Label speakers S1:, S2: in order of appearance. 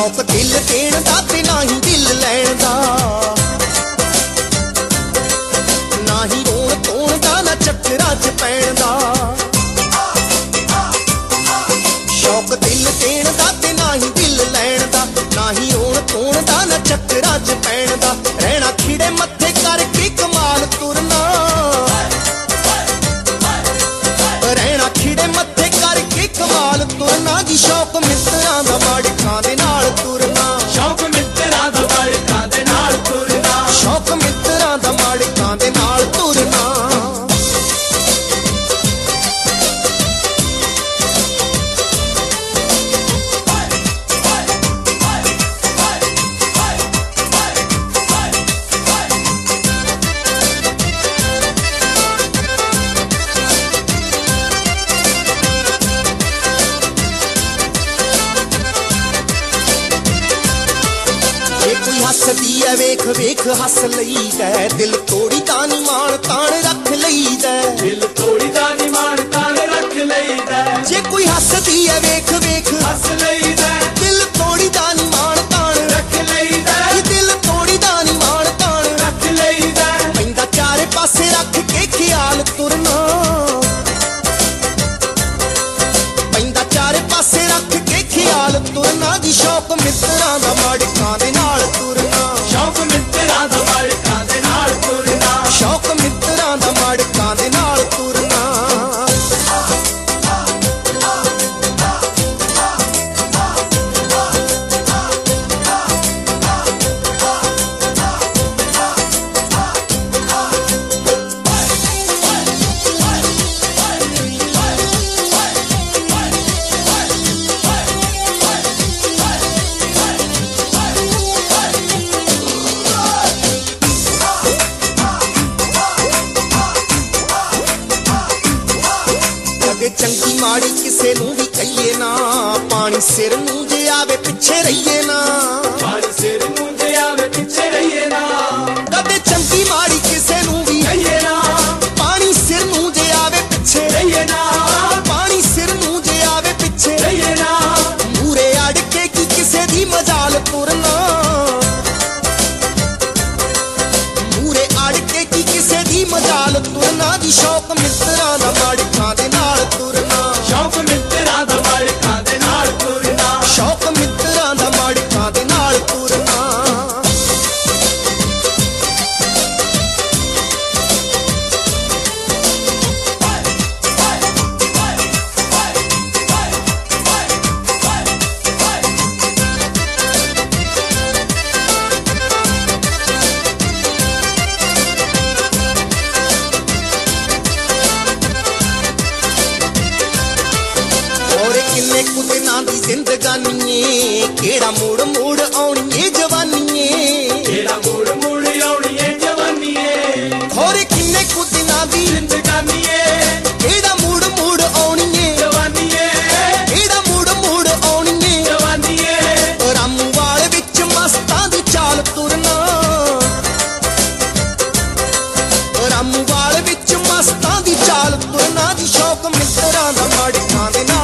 S1: शौक दिल देण दा ते नाही दिल लैण दा, ना ही रोण धोण दा ना चक्करां च पैण दा। शौक दिल देण दा ते नाही दिल लैण दा, ना ही रोण धोण दा ना चक्करां च पैण दा। रहना खिड़े मत्थे करके कमाल तुरना, रहना खिड़े मत्थे करके कमाल तुरना जी। शौक मित्रां दा माड़कां दे नाल तुरना,
S2: शौक मित्रां दा माड़कां दे नाल तुरना,
S1: शौक मित्रां दा माड़कां दे नाल तुरना। हसदी है वेख वेख हस लईदा, दिल तोड़ी तानी मान तान रख लईदा,
S2: दिल तोड़ी तानी मान तान रख लईदा।
S1: जे कोई हसदी है वेख वेख
S2: हस लईदा,
S1: दिल तोड़ी तानी मान तान
S2: रख लईदा,
S1: दिल तोड़ी तानी मान तान
S2: रख लईदा।
S1: पैंदा चारे पासे रख के ख्याल तुरना, पैंदा चारे पासे रख के ख्याल तुरना जी। शौक मित्रां दा माड़कां दे नाल तुरना,
S2: शौक मित्रां दा माड़कां दे नाल तुरना,
S1: शौक मित्रां दा माड़कां दे नाल तुरना। चंगी माड़ी किसे नूं भी कहिए ना, पानी सिर नूं जे आवे पिछे रहिए ना,
S2: पानी सिर नूं जे आवे पिछे रहिए ना।
S1: कदे चंगी माड़ी किसे नूं भी
S2: कहिए ना,
S1: पानी सिर नूं जे आवे पिछे
S2: रहिए ना,
S1: पानी सिर नूं जे आवे पिछे
S2: रहिए ना।
S1: मूरे अड़ के की किसे दी मजाल तुरना, मूरे अड़ के की किसे दी मजाल तुरना जी। शौक मित्रां दा माड़कां दे नाल तुरना,
S2: शौक मित्रां दा माड़कां दे नाल तुरना,
S1: शौक मित्रां दा माड़कां दे नाल तुरना। किन्ने कु दिनां दी जिंदगानी ऐ, केड़ा मुड़ मुड़ आउणी ऐ जवानी ऐ,
S2: केड़ा मुड़ मुड़ आउणी ऐ जवानी ऐ।
S1: होरे किन्ने कु दिनां दी
S2: जिंदगानी ऐ,
S1: केड़ा मुड़ मुड़ आउणी ऐ
S2: जवानी ऐ,
S1: केड़ा मुड़ मुड़ आउणी ऐ
S2: जवानी ऐ।
S1: रामू वाल विच मस्तां दी चाल तुरना, रामू वाल विच मस्तां दी चाल तुरना जी। शौक मित्रां दा माड़कां दे नाल